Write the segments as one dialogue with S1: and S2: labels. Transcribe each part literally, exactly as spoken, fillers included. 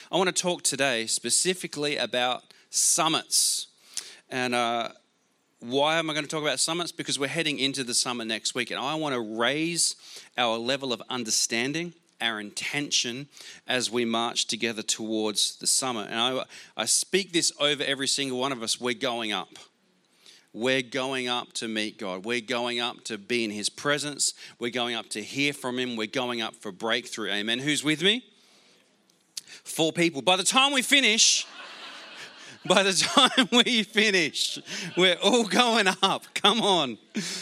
S1: I want to talk today specifically about summits. And uh, why am I going to talk about summits? Because we're heading into the summit next week. And I want to raise our level of understanding, our intention as we march together towards the summit. And I, I speak this over every single one of us. We're going up. We're going up to meet God. We're going up to be in his presence. We're going up to hear from him. We're going up for breakthrough. Amen. Who's with me? Four people. By the time we finish, by the time we finish, we're all going up. Come on.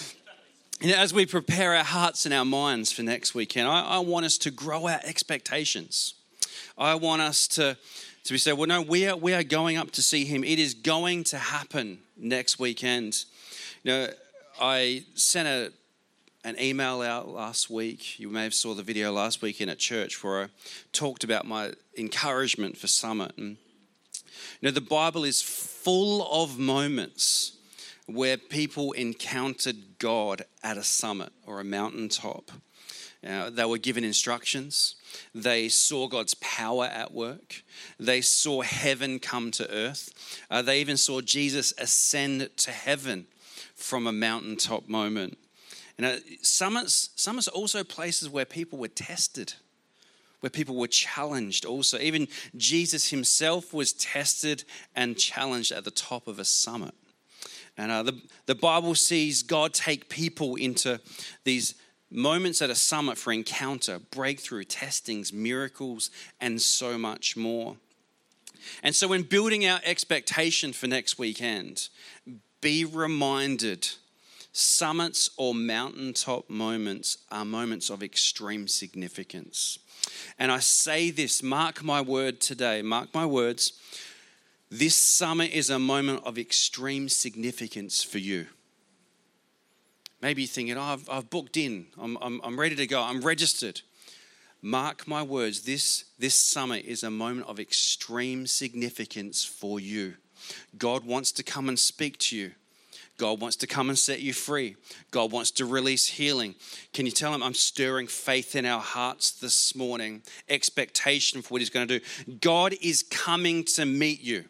S1: You know, as we prepare our hearts and our minds for next weekend, I, I want us to grow our expectations. I want us to, to be saying, well, no, we are, we are going up to see him. It is going to happen next weekend. You know, I sent a an email out last week. You may have saw the video last weekend at church where I talked about my encouragement for Summit. And you know, the Bible is full of moments where people encountered God at a summit or a mountaintop. Uh, they were given instructions. They saw God's power at work. They saw heaven come to earth. Uh, they even saw Jesus ascend to heaven from a mountaintop moment. And uh, summits, summits are also places where people were tested, where people were challenged also. Even Jesus himself was tested and challenged at the top of a summit. And uh, the, the Bible sees God take people into these moments at a summit for encounter, breakthrough, testings, miracles, and so much more. And so when building our expectation for next weekend, be reminded summits or mountaintop moments are moments of extreme significance. And I say this, mark my word today, mark my words, this summit is a moment of extreme significance for you. Maybe you're thinking, oh, I've, I've booked in, I'm, I'm, I'm ready to go, I'm registered. Mark my words, this, this summit is a moment of extreme significance for you. God wants to come and speak to you. God wants to come and set you free. God wants to release healing. Can you tell him, I'm stirring faith in our hearts this morning, expectation for what he's going to do. God is coming to meet you.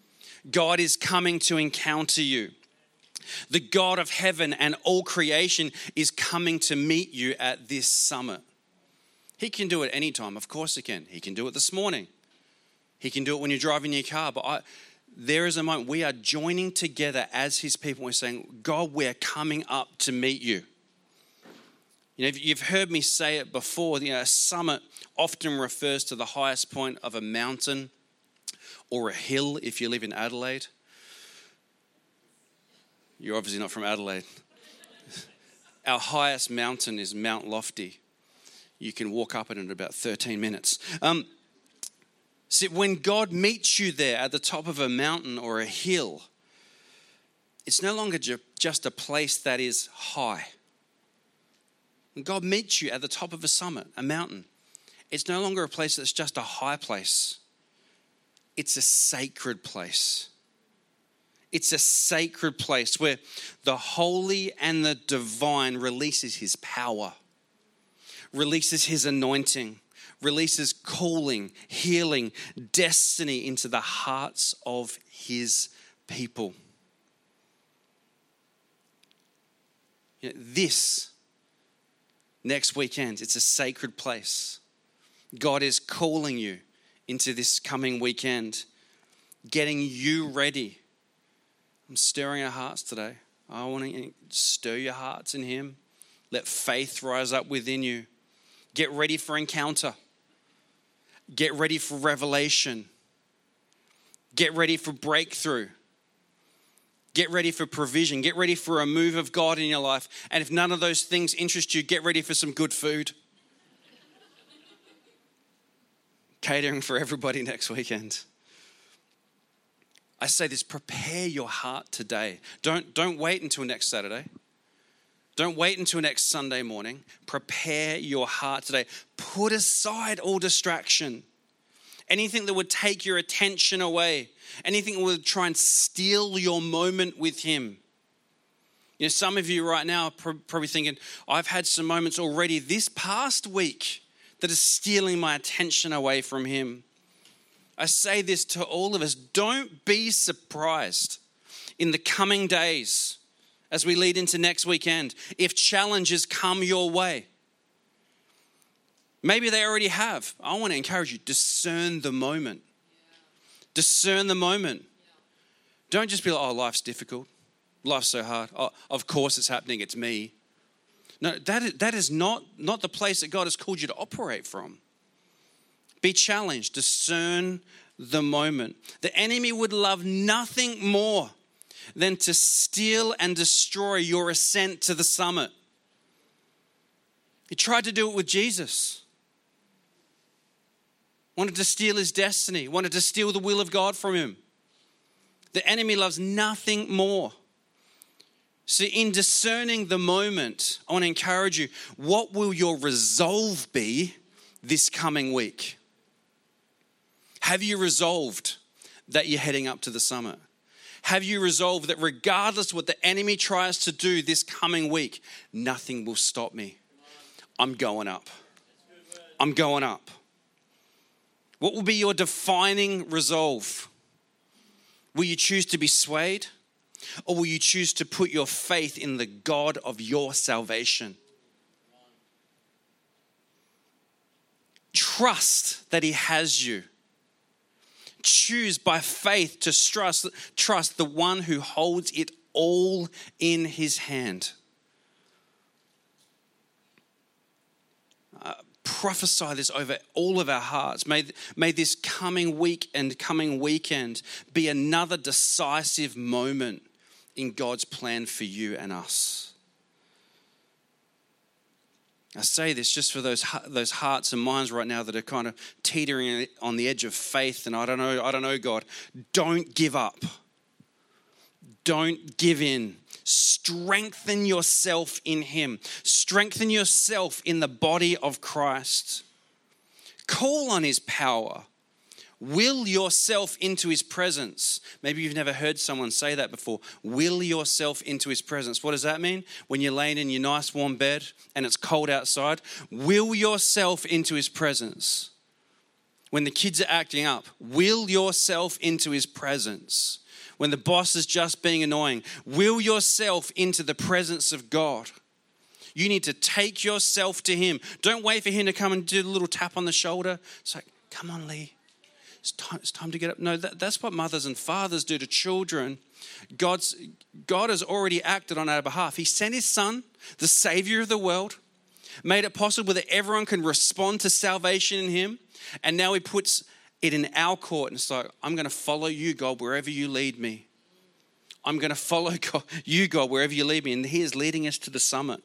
S1: God is coming to encounter you. The God of heaven and all creation is coming to meet you at this summit. He can do it anytime. Of course he can. He can do it this morning. He can do it when you're driving your car. But I... There is a moment we are joining together as his people. We're saying, God, we're coming up to meet you. You know, you've heard me say it before. You know, a summit often refers to the highest point of a mountain or a hill if you live in Adelaide. You're obviously not from Adelaide. Our highest mountain is Mount Lofty. You can walk up it in about thirteen minutes. Um, See, when God meets you there at the top of a mountain or a hill, it's no longer ju- just a place that is high. When God meets you at the top of a summit, a mountain, it's no longer a place that's just a high place. It's a sacred place. It's a sacred place where the holy and the divine releases his power, releases his anointing, releases calling, healing, destiny into the hearts of his people. You know, this next weekend, it's a sacred place. God is calling you into this coming weekend, getting you ready. I'm stirring our hearts today. I want to stir your hearts in him. Let faith rise up within you. Get ready for encounter. Get ready for revelation. Get ready for breakthrough. Get ready for provision. Get ready for a move of God in your life. And if none of those things interest you, get ready for some good food. Catering for everybody next weekend. I say this, prepare your heart today. Don't, don't wait until next Saturday. Don't wait until next Sunday morning. Prepare your heart today. Put aside all distraction. Anything that would take your attention away. Anything that would try and steal your moment with him. You know, some of you right now are probably thinking, I've had some moments already this past week that is stealing my attention away from him. I say this to all of us. Don't be surprised in the coming days as we lead into next weekend if challenges come your way. Maybe they already have. I want to encourage you, discern the moment. Discern the moment. Don't just be like, oh, life's difficult. Life's so hard. Oh, of course it's happening. It's me. No, that is, that is not, not the place that God has called you to operate from. Be challenged. Discern the moment. The enemy would love nothing more than to steal and destroy your ascent to the summit. He tried to do it with Jesus. Wanted to steal his destiny, wanted to steal the will of God from him. The enemy loves nothing more. So in discerning the moment, I want to encourage you, what will your resolve be this coming week? Have you resolved that you're heading up to the summit? Have you resolved that regardless what the enemy tries to do this coming week, nothing will stop me? I'm going up. I'm going up. What will be your defining resolve? Will you choose to be swayed, or will you choose to put your faith in the God of your salvation? Trust that he has you. Choose by faith to trust, trust the one who holds it all in his hand. Uh, prophesy this over all of our hearts. May, may this coming week and coming weekend be another decisive moment in God's plan for you and us. I say this just for those those hearts and minds right now that are kind of teetering on the edge of faith and I don't know, I don't know, God. Don't give up. Don't give in. Strengthen yourself in him. Strengthen yourself in the body of Christ. Call on his power. Will yourself into his presence. Maybe you've never heard someone say that before. Will yourself into his presence. What does that mean? When you're laying in your nice warm bed and it's cold outside, will yourself into his presence. When the kids are acting up, will yourself into his presence. When the boss is just being annoying, will yourself into the presence of God. You need to take yourself to him. Don't wait for him to come and do a little tap on the shoulder. It's like, come on, Lee. It's time, it's time to get up. No, that, that's what mothers and fathers do to children. God's, God has already acted on our behalf. He sent his son, the savior of the world, made it possible that everyone can respond to salvation in him. And now he puts it in our court. And it's like, I'm going to follow you, God, wherever you lead me. I'm going to follow God, you, God, wherever you lead me. And he is leading us to the summit.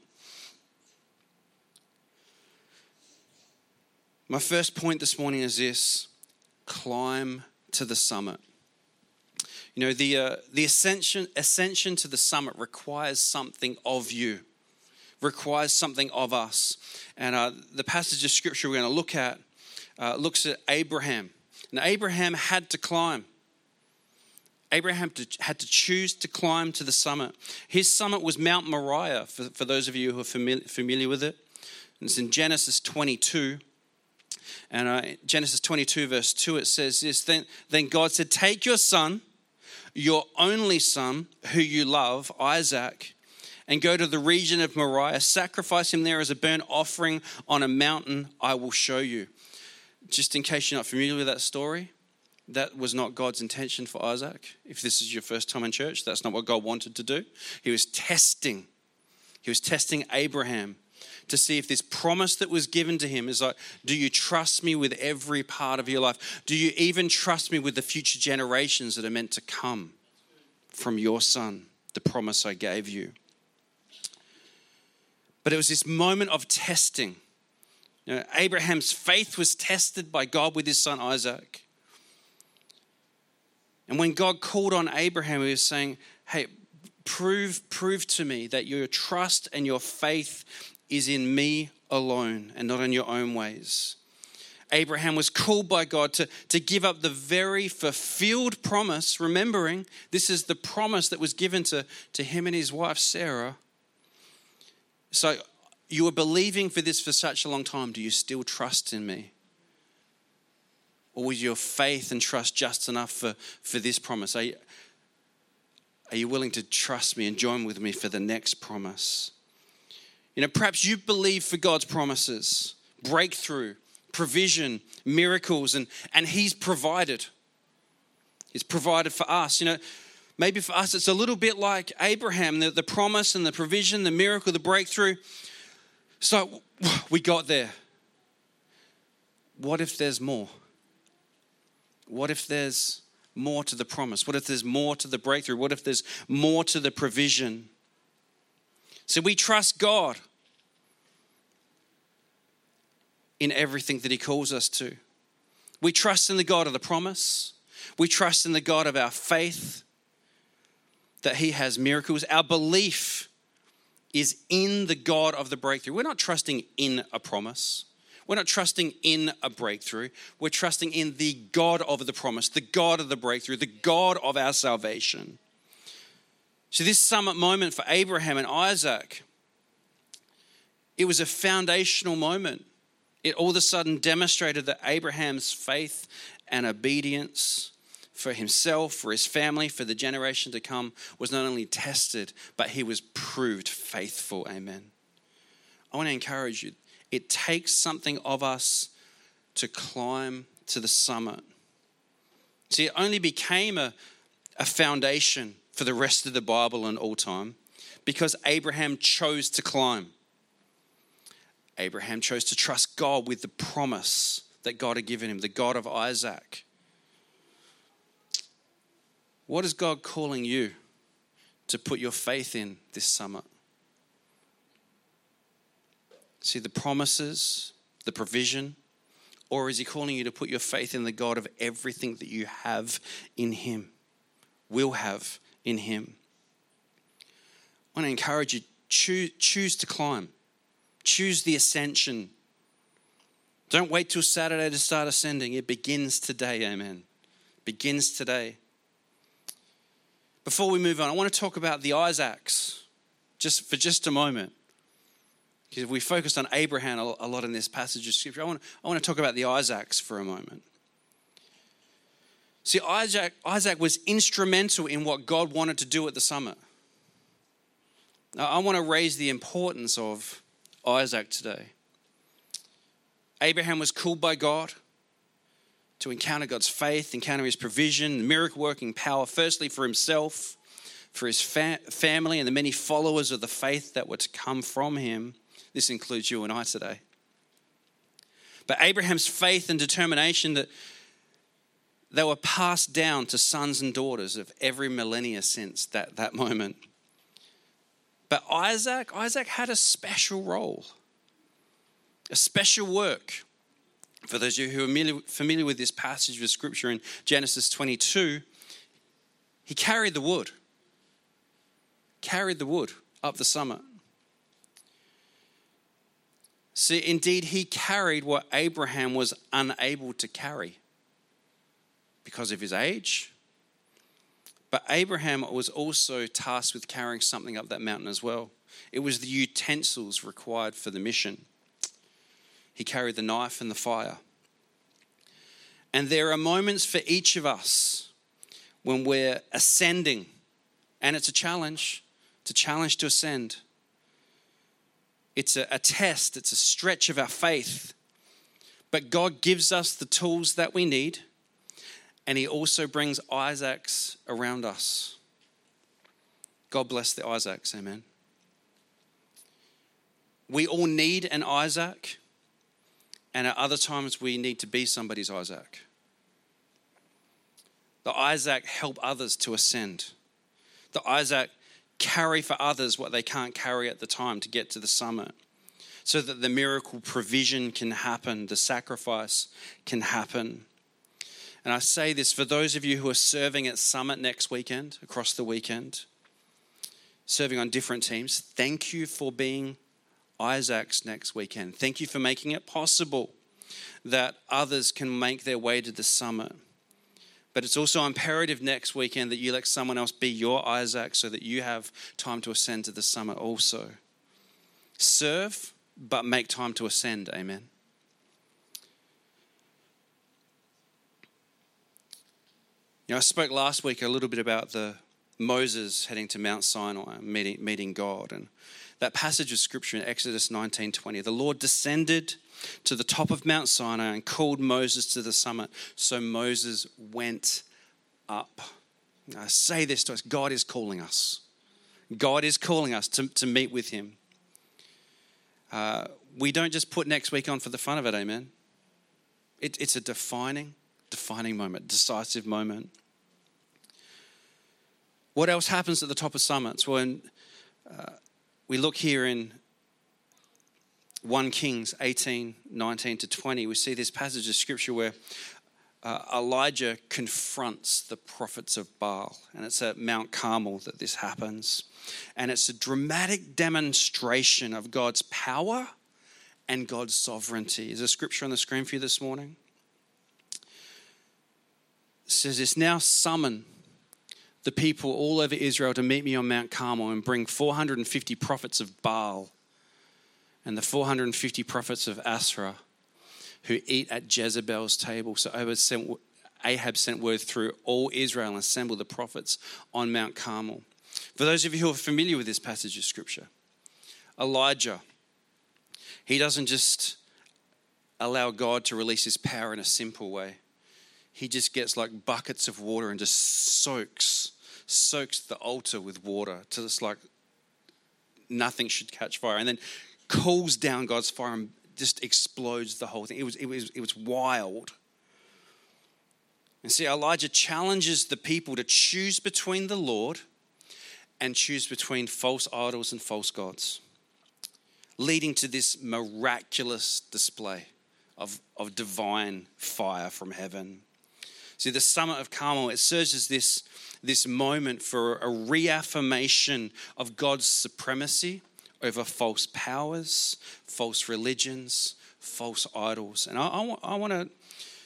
S1: My first point this morning is this. Climb to the summit. You know, the uh, the ascension ascension to the summit requires something of you, requires something of us. And uh, the passage of scripture we're going to look at uh, looks at Abraham. And Abraham had to climb. Abraham to, had to choose to climb to the summit. His summit was Mount Moriah, for, for those of you who are familiar, familiar with it. And it's in Genesis twenty-two. And uh, Genesis twenty-two verse two, it says this, then, then God said, take your son, your only son, who you love, Isaac, and go to the region of Moriah, sacrifice him there as a burnt offering on a mountain I will show you. Just in case you're not familiar with that story, that was not God's intention for Isaac. If this is your first time in church, that's not what God wanted to do. He was testing. He was testing Abraham to see if this promise that was given to him is like, do you trust me with every part of your life? Do you even trust me with the future generations that are meant to come from your son, the promise I gave you? But it was this moment of testing. You know, Abraham's faith was tested by God with his son Isaac. And when God called on Abraham, he was saying, hey, prove, prove to me that your trust and your faith is in me alone and not in your own ways. Abraham was called by God to, to give up the very fulfilled promise, remembering this is the promise that was given to, to him and his wife, Sarah. So you were believing for this for such a long time. Do you still trust in me? Or was your faith and trust just enough for, for this promise? Are you, are you willing to trust me and join with me for the next promise? You know, perhaps you believe for God's promises, breakthrough, provision, miracles, and, and he's provided. He's provided for us. You know, maybe for us it's a little bit like Abraham, the, the promise and the provision, the miracle, the breakthrough. So we got there. What if there's more? What if there's more to the promise? What if there's more to the breakthrough? What if there's more to the provision? So we trust God in everything that he calls us to. We trust in the God of the promise. We trust in the God of our faith, that he has miracles. Our belief is in the God of the breakthrough. We're not trusting in a promise. We're not trusting in a breakthrough. We're trusting in the God of the promise, the God of the breakthrough, the God of our salvation. So this summit moment for Abraham and Isaac, it was a foundational moment. It all of a sudden demonstrated that Abraham's faith and obedience for himself, for his family, for the generation to come was not only tested, but he was proved faithful. Amen. I want to encourage you. It takes something of us to climb to the summit. See, it only became a, a foundation for the rest of the Bible and all time because Abraham chose to climb. Abraham chose to trust God with the promise that God had given him, the God of Isaac. What is God calling you to put your faith in this summit? See, the promises, the provision, or is he calling you to put your faith in the God of everything that you have in him, will have in him? I want to encourage you, choose, choose to climb. Choose the ascension. Don't wait till Saturday to start ascending. It begins today, amen. Begins today. Before we move on, I want to talk about the Isaacs just for just a moment. Because we focused on Abraham a lot in this passage of scripture. I want, I want to talk about the Isaacs for a moment. See, Isaac, Isaac was instrumental in what God wanted to do at the summit. Now, I want to raise the importance of Isaac today. Abraham was called by God to encounter God's faith, encounter his provision, miracle-working power, firstly for himself, for his fa- family, and the many followers of the faith that were to come from him. This includes you and I today. But Abraham's faith and determination that they were passed down to sons and daughters of every millennia since that, that moment. But Isaac, Isaac had a special role, a special work. For those of you who are familiar with this passage of scripture in Genesis twenty-two, he carried the wood, carried the wood up the summit. See, indeed, he carried what Abraham was unable to carry because of his age. But Abraham was also tasked with carrying something up that mountain as well. It was the utensils required for the mission. He carried the knife and the fire. And there are moments for each of us when we're ascending, and it's a challenge, it's a challenge to ascend. It's a, a test, it's a stretch of our faith. But God gives us the tools that we need, and he also brings Isaacs around us. God bless the Isaacs, amen. We all need an Isaac, and at other times we need to be somebody's Isaac. The Isaac help others to ascend. The Isaac carry for others what they can't carry at the time to get to the summit, so that the miracle provision can happen, the sacrifice can happen. And I say this for those of you who are serving at Summit next weekend, across the weekend, serving on different teams, thank you for being Isaacs next weekend. Thank you for making it possible that others can make their way to the summit. But it's also imperative next weekend that you let someone else be your Isaac so that you have time to ascend to the summit also. Serve, but make time to ascend. Amen. You know, I spoke last week a little bit about the Moses heading to Mount Sinai, meeting, meeting God. And that passage of scripture in Exodus nineteen twenty, the Lord descended to the top of Mount Sinai and called Moses to the summit. So Moses went up. I say this to us, God is calling us. God is calling us to, to meet with him. Uh, we don't just put next week on for the fun of it, amen? It, it's a defining, defining moment, decisive moment. What else happens at the top of summits? When uh, we look here in First Kings eighteen, nineteen to twenty, we see this passage of scripture where uh, Elijah confronts the prophets of Baal. And it's at Mount Carmel that this happens. And it's a dramatic demonstration of God's power and God's sovereignty. Is there scripture on the screen for you this morning? It says this, now summon the people all over Israel to meet me on Mount Carmel and bring four hundred fifty prophets of Baal and the four hundred fifty prophets of Asherah who eat at Jezebel's table. So Ahab sent word through all Israel and assembled the prophets on Mount Carmel. For those of you who are familiar with this passage of scripture, Elijah, he doesn't just allow God to release his power in a simple way. He just gets like buckets of water and just soaks, soaks the altar with water till it's like nothing should catch fire, and then cools down God's fire and just explodes the whole thing. It was, it was, it was wild. And see, Elijah challenges the people to choose between the Lord and choose between false idols and false gods, leading to this miraculous display of, of divine fire from heaven. See, the summit of Carmel, it serves as this, this moment for a reaffirmation of God's supremacy over false powers, false religions, false idols. And I, I, I want to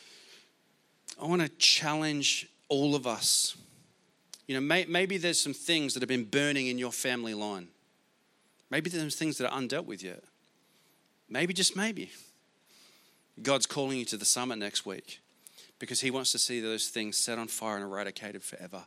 S1: I want to challenge all of us. You know, may, maybe there's some things that have been burning in your family line. Maybe there's things that are undealt with yet. Maybe, just maybe, God's calling you to the summit next week because he wants to see those things set on fire and eradicated forever.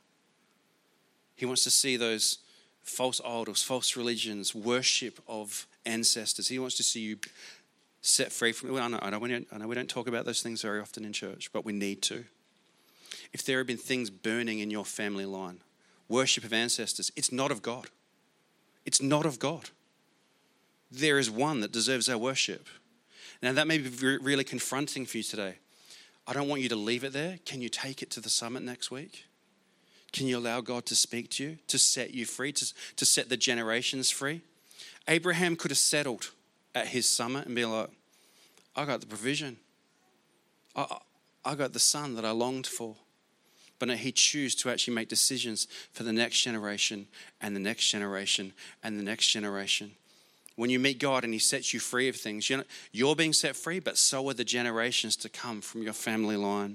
S1: He wants to see those false idols, false religions, worship of ancestors. He wants to see you set free from it. Well, I know, I know, we don't, I know we don't talk about those things very often in church, but we need to. If there have been things burning in your family line, worship of ancestors, it's not of God. It's not of God. There is one that deserves our worship. Now, that may be really confronting for you today. I don't want you to leave it there. Can you take it to the summit next week? Can you allow God to speak to you, to set you free, to, to set the generations free? Abraham could have settled at his summit and be like, I got the provision. I, I got the son that I longed for. But no, he chose to actually make decisions for the next generation and the next generation and the next generation. When you meet God and he sets you free of things, you know, you're being set free, but so are the generations to come from your family line.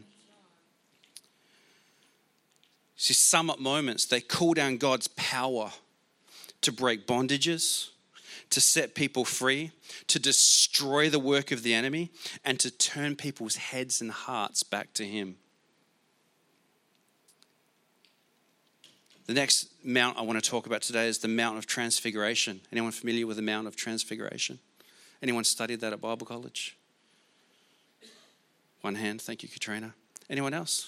S1: See, summit moments, they call down God's power to break bondages, to set people free, to destroy the work of the enemy, and to turn people's heads and hearts back to him. The next mount I want to talk about today is the Mount of Transfiguration. Anyone familiar with the Mount of Transfiguration? Anyone studied that at Bible college? One hand, thank you, Katrina. Anyone else?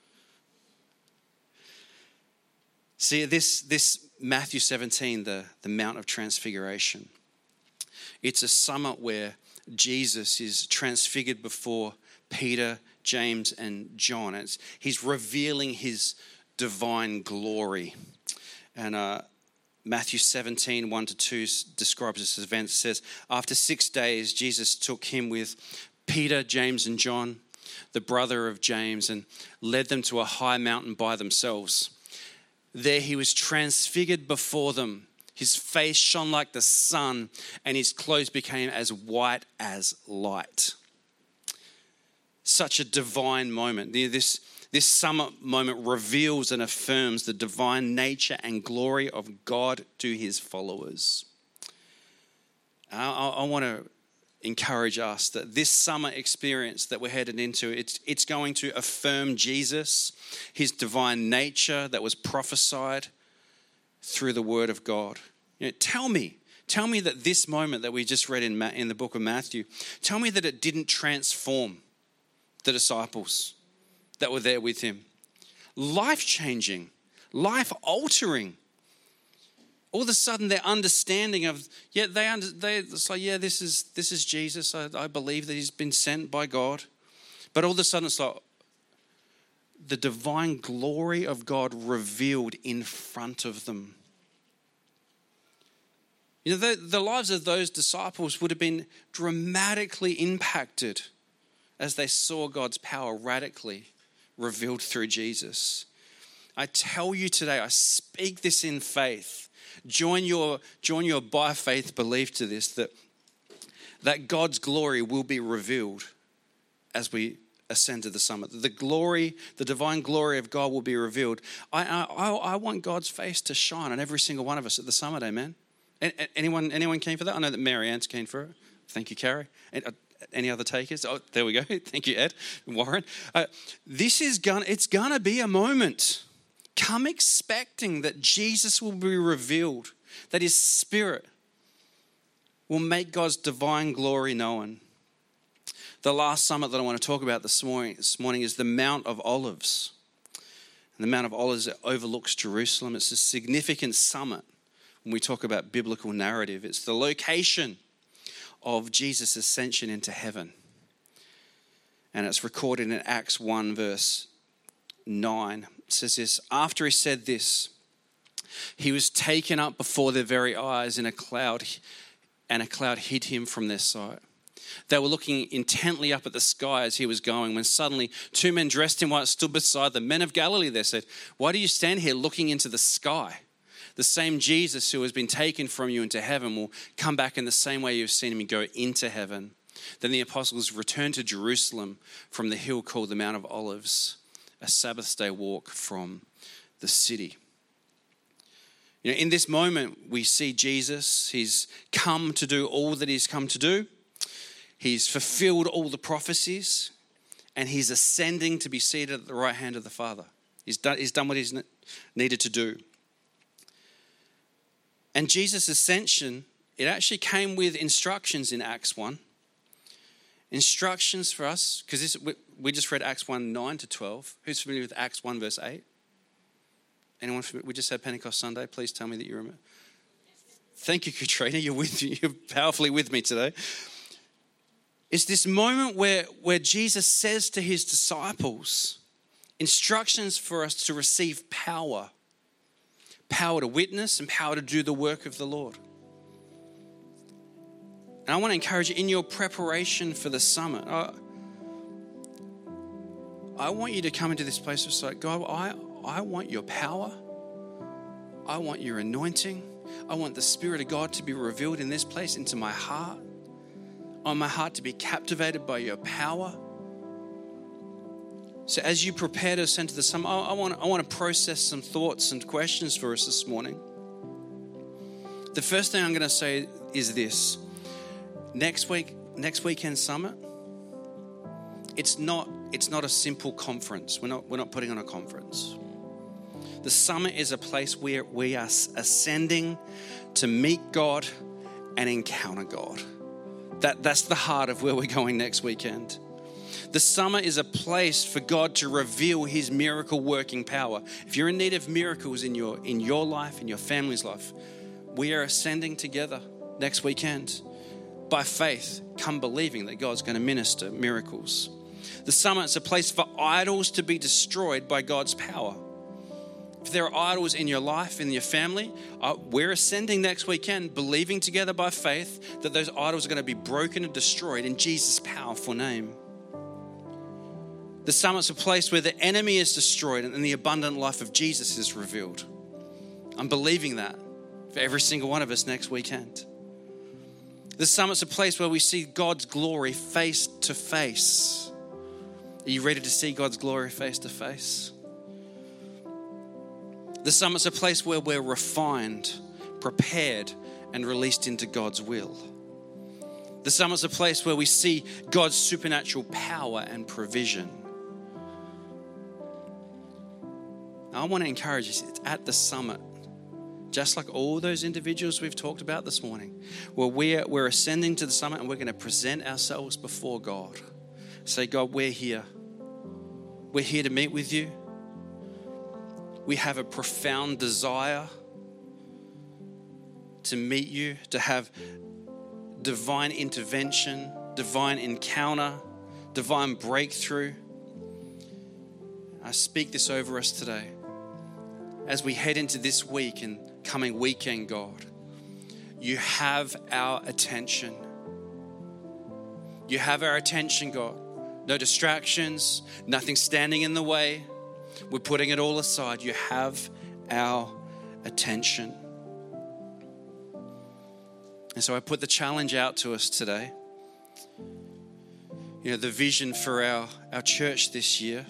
S1: See, this, this Matthew seventeen, the, the Mount of Transfiguration, it's a summit where Jesus is transfigured before Peter, James, and John. It's, he's revealing his divine glory. And uh, Matthew seventeen, one to two describes this event. It says, after six days, Jesus took him with Peter, James, and John, the brother of James, and led them to a high mountain by themselves. There he was transfigured before them. His face shone like the sun, and his clothes became as white as light. Such a divine moment. This, this summit moment reveals and affirms the divine nature and glory of God to his followers. I, I, I want to encourage us that this summer experience that we're headed into, it's, it's going to affirm Jesus, his divine nature that was prophesied through the word of God. You know, tell me, tell me that this moment that we just read in, Ma- in the book of Matthew, tell me that it didn't transform the disciples that were there with him. Life-changing, life-altering. All of a sudden, their understanding of, yeah, they, under, they it's like, yeah, this is this is Jesus. I, I believe that he's been sent by God. But all of a sudden, it's like the divine glory of God revealed in front of them. You know, the, the lives of those disciples would have been dramatically impacted as they saw God's power radically revealed through Jesus. I tell you today, I speak this in faith. Join your, join your by faith belief to this, that, that God's glory will be revealed as we ascend to the summit. The glory, the divine glory of God will be revealed. I, I, I want God's face to shine on every single one of us at the summit, amen? Anyone, anyone keen for that? I know that Mary Ann's keen for it. Thank you, Carrie. Any other takers? Oh, there we go. Thank you, Ed and Warren. Uh, this is gonna, it's gonna be a moment. Come expecting that Jesus will be revealed, that his spirit will make God's divine glory known. The last summit that I want to talk about this morning, this morning is the Mount of Olives. And the Mount of Olives overlooks Jerusalem. It's a significant summit when we talk about biblical narrative. It's the location of Jesus' ascension into heaven. And it's recorded in Acts one verse nine. It says this: after he said this, he was taken up before their very eyes in a cloud, and a cloud hid him from their sight. They were looking intently up at the sky as he was going, when suddenly two men dressed in white stood beside them. Men of Galilee, they said, why do you stand here looking into the sky? The same Jesus who has been taken from you into heaven will come back in the same way you've seen him go into heaven. Then the apostles returned to Jerusalem from the hill called the Mount of Olives, a Sabbath day walk from the city. You know, in this moment, we see Jesus. He's come to do all that he's come to do. He's fulfilled all the prophecies, and he's ascending to be seated at the right hand of the Father. He's done, he's done what he's needed to do. And Jesus' ascension, it actually came with instructions in Acts one. Instructions for us, because this we, we just read Acts one, nine to twelve. Who's familiar with Acts one, verse eight? Anyone familiar? We just had Pentecost Sunday. Please tell me that you remember. Thank you, Katrina. You're with me. You're powerfully with me today. It's this moment where, where Jesus says to his disciples, instructions for us to receive power. Power to witness and power to do the work of the Lord. And I want to encourage you in your preparation for the summit. I, I want you to come into this place of like, God, I, I want your power. I want your anointing. I want the Spirit of God to be revealed in this place into my heart. I want my heart to be captivated by your power. So as you prepare to ascend to the summit, I, I, want, I want to process some thoughts and questions for us this morning. The first thing I'm going to say is this. Next week, next weekend summit, it's not, it's not a simple conference. We're not, we're not putting on a conference. The summit is a place where we are ascending to meet God and encounter God. That, that's the heart of where we're going next weekend. The summit is a place for God to reveal his miracle working power. If you're in need of miracles in your, in your life, in your family's life, we are ascending together next weekend. By faith, come believing that God's going to minister miracles. The summit is a place for idols to be destroyed by God's power. If there are idols in your life, in your family, uh, we're ascending next weekend, believing together by faith that those idols are going to be broken and destroyed in Jesus' powerful name. The summit's a place where the enemy is destroyed and the abundant life of Jesus is revealed. I'm believing that for every single one of us next weekend. The summit's a place where we see God's glory face to face. Are you ready to see God's glory face to face? The summit's a place where we're refined, prepared, and released into God's will. The summit's a place where we see God's supernatural power and provision. I want to encourage you, it's at the summit, just like all those individuals we've talked about this morning, where we're, we're ascending to the summit and we're going to present ourselves before God. Say, God, we're here. We're here to meet with you. We have a profound desire to meet you, to have divine intervention, divine encounter, divine breakthrough. I speak this over us today. As we head into this week and coming weekend, God, you have our attention. You have our attention, God. No distractions, nothing standing in the way. We're putting it all aside. You have our attention. And so I put the challenge out to us today. You know, the vision for our, our church this year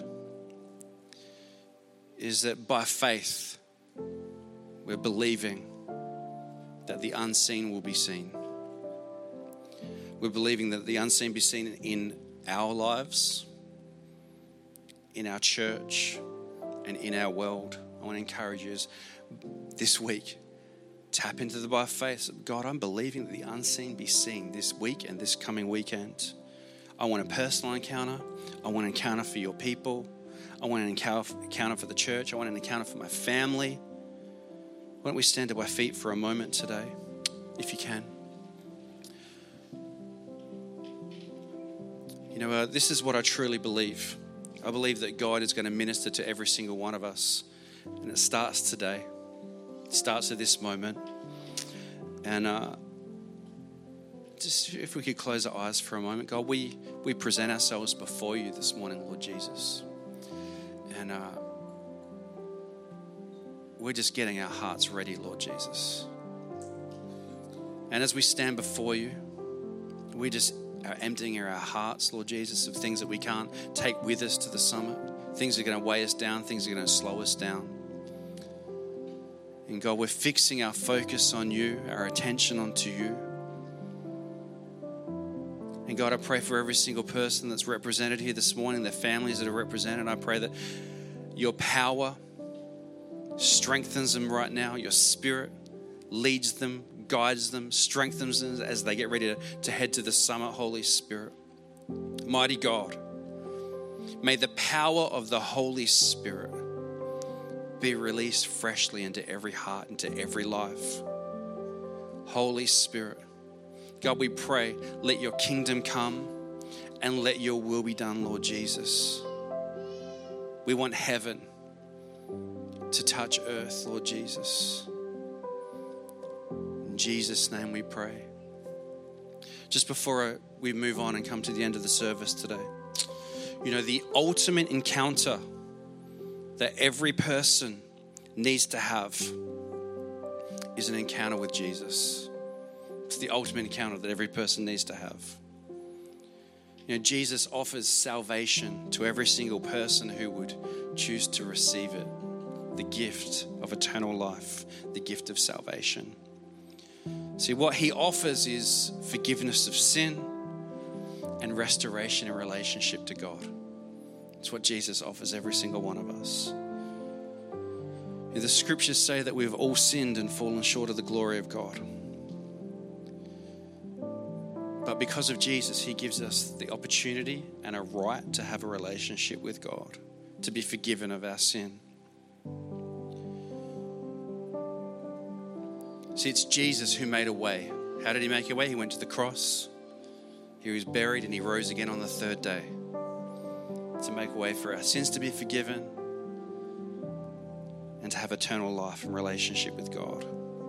S1: is that by faith, we're believing that the unseen will be seen. We're believing that the unseen be seen in our lives, in our church, and in our world. I want to encourage you as this week, tap into the by faith. God, I'm believing that the unseen be seen this week and this coming weekend. I want a personal encounter. I want an encounter for your people. I want an encounter for the church. I want an encounter for my family. Why don't we stand to our feet for a moment today, if you can. You know, uh, this is what I truly believe. I believe that God is going to minister to every single one of us. And it starts today. It starts at this moment. And uh, just if we could close our eyes for a moment. God, we, we present ourselves before you this morning, Lord Jesus. And uh, we're just getting our hearts ready, Lord Jesus. And as we stand before you, we just are emptying our hearts, Lord Jesus, of things that we can't take with us to the summit. Things that are going to weigh us down, things that are going to slow us down. And God, we're fixing our focus on you, our attention onto you. And God, I pray for every single person that's represented here this morning, their families that are represented. I pray that your power strengthens them right now. Your spirit leads them, guides them, strengthens them as they get ready to, to head to the summit, Holy Spirit. Mighty God, may the power of the Holy Spirit be released freshly into every heart, into every life. Holy Spirit, God, we pray, let your kingdom come and let your will be done, Lord Jesus. We want heaven to touch earth, Lord Jesus. In Jesus' name we pray. Just before we move on and come to the end of the service today, you know, the ultimate encounter that every person needs to have is an encounter with Jesus. It's the ultimate encounter that every person needs to have. You know, Jesus offers salvation to every single person who would choose to receive it. The gift of eternal life, the gift of salvation. See, what he offers is forgiveness of sin and restoration in relationship to God. It's what Jesus offers every single one of us. And the scriptures say that we've all sinned and fallen short of the glory of God. But because of Jesus, he gives us the opportunity and a right to have a relationship with God, to be forgiven of our sin. See, it's Jesus who made a way. How did he make a way? He went to the cross. He was buried and he rose again on the third day to make a way for our sins to be forgiven and to have eternal life and relationship with God.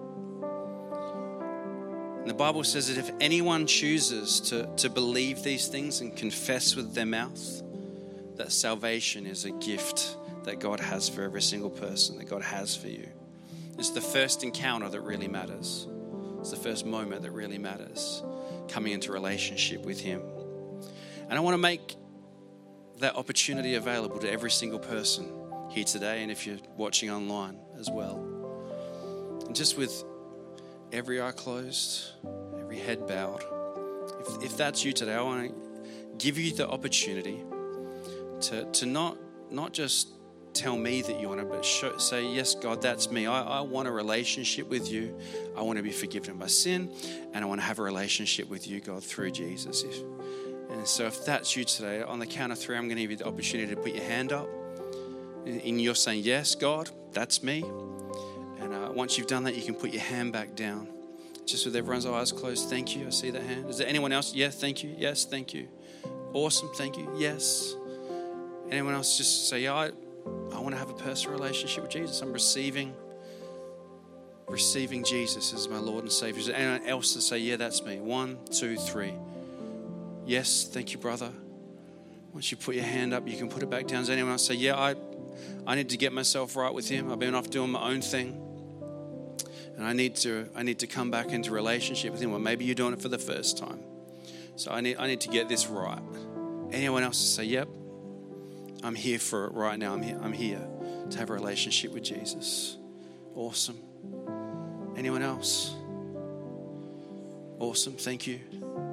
S1: And the Bible says that if anyone chooses to, to believe these things and confess with their mouth, that salvation is a gift that God has for every single person, that God has for you. It's the first encounter that really matters. It's the first moment that really matters, coming into relationship with him. And I want to make that opportunity available to every single person here today, and if you're watching online as well. And just with every eye closed, every head bowed, if if, if that's you today, I want to give you the opportunity to, to not, not just tell me that you want to, but show, say, yes, God, that's me. I, I want a relationship with you. I want to be forgiven of my sin, and I want to have a relationship with you, God, through Jesus. If, and so if that's you today, on the count of three, I'm going to give you the opportunity to put your hand up. And you're saying, yes, God, that's me. And uh, once you've done that, you can put your hand back down. Just with everyone's eyes closed. Thank you. I see that hand. Is there anyone else? Yeah, thank you. Yes, thank you. Awesome. Thank you. Yes. Anyone else just say, yeah, I, I want to have a personal relationship with Jesus. I'm receiving, receiving Jesus as my Lord and Savior. Is there anyone else to say, yeah, that's me? One, two, three. Yes, thank you, brother. Once you put your hand up, you can put it back down. Does anyone else say, yeah, I, I need to get myself right with him. I've been off doing my own thing. And I need to, I need to come back into relationship with him. Or maybe you're doing it for the first time. So I need, I need to get this right. Anyone else to say, yep, I'm here for it right now. I'm here, I'm here to have a relationship with Jesus. Awesome. Anyone else? Awesome. Thank you.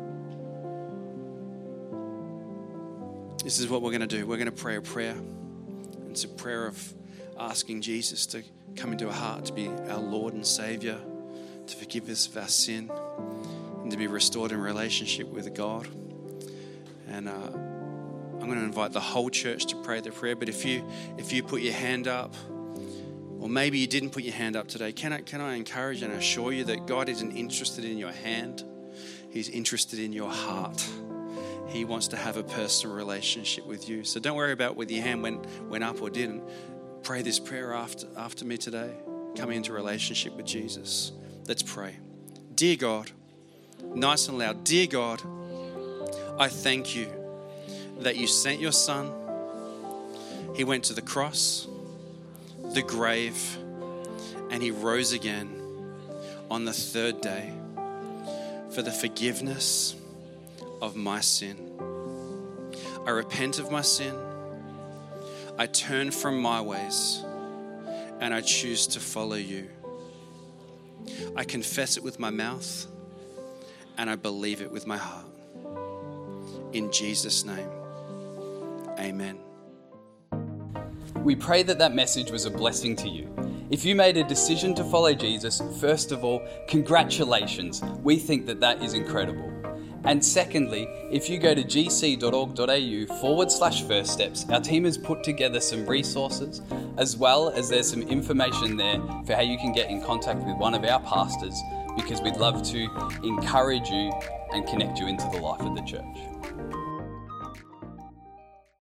S1: This is what we're going to do. We're going to pray a prayer. It's a prayer of asking Jesus to come into our heart, to be our Lord and Savior, to forgive us of our sin, and to be restored in relationship with God. And uh, I'm going to invite the whole church to pray the prayer. But if you if you put your hand up, or maybe you didn't put your hand up today, can I can I encourage and assure you that God isn't interested in your hand. He's interested in your heart. He wants to have a personal relationship with you. So don't worry about whether your hand went went up or didn't. Pray this prayer after after me today. Coming into a relationship with Jesus. Let's pray. Dear God, nice and loud. Dear God, I thank you that you sent your son. He went to the cross, the grave, and he rose again on the third day for the forgiveness of my sin. I repent of my sin. I turn from my ways and I choose to follow you. I confess it with my mouth and I believe it with my heart. In Jesus' name, amen.
S2: We pray that that message was a blessing to you. If you made a decision to follow Jesus, first of all, congratulations. We think that that is incredible. And secondly, if you go to gc.org.au forward slash first steps, our team has put together some resources, as well as there's some information there for how you can get in contact with one of our pastors, because we'd love to encourage you and connect you into the life of the church.